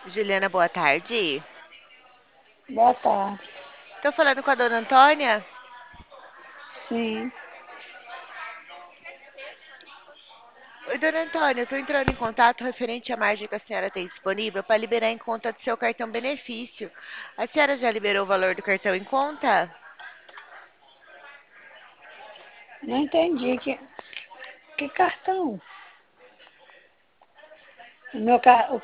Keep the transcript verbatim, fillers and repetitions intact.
Juliana, boa tarde. Boa tarde. Tô falando com a dona Antônia? Sim, Oi, dona Antônia, eu tô entrando em contato referente à margem que a senhora tem disponível para liberar em conta do seu cartão benefício. A senhora já liberou o valor do cartão em conta? não entendi. Que, que cartão? O meu, ca- o